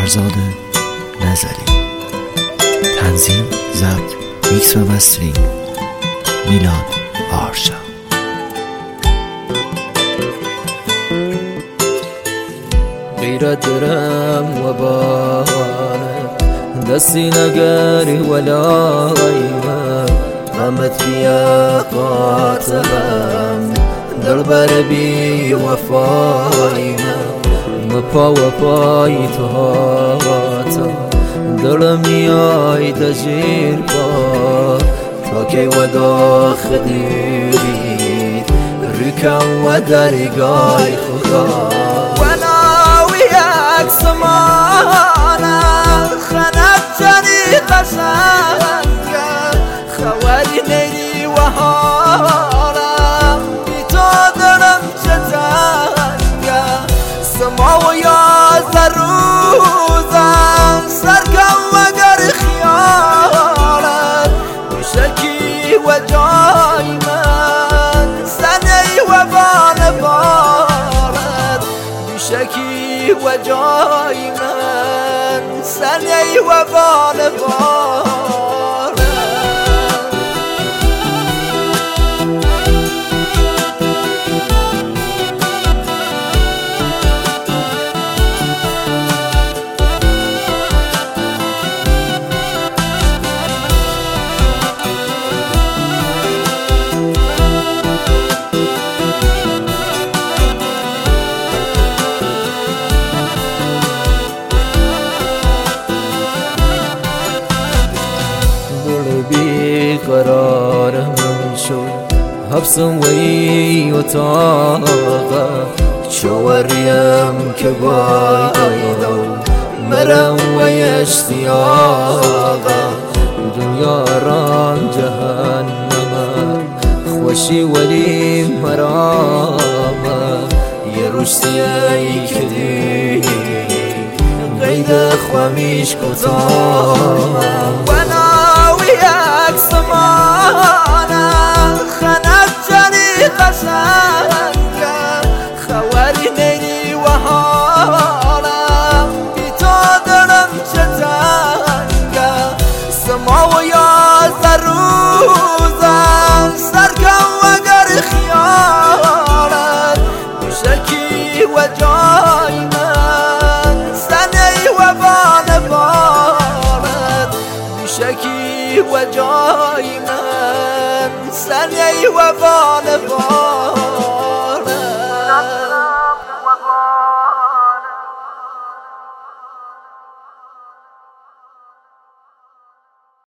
فرزاد نظری. تنظیم، ضبط، میکس و مسترینگ میلاد آرشا. غیرت دارم و بانه دستی نگری ولایمه غمت بیا قاتلم دلبر بی وفایمه مپا و پای تو هاتا دلم نیای دجیر با تا که ودا خدیرید ریکم و درگای خدا سمانه خنب جنی قشنگه خواری نیلی و حالم بی تو دلم چتنگه سما و یازده روزم سرکم وگر خیالت بشکی و جای من سنی و بانبارت بشکی و جای من سنی و بانبارت. قرار من شد حبسم وی اتاقه شوریم که بایدو مرم وی اشتیاقه دنیا رام جهنمه خوشی ولی مرامه یه روشتی ای کدی قید خوامیش کتامه سمانه خنب جنی قشنگه خواری نیلی و حالم بی تو دلم چتنگه سما و یازده روزم سرکم وگر خیالت بشکی و جای من سنی و بانبارت بشکی و جای من سنی و بانبارت.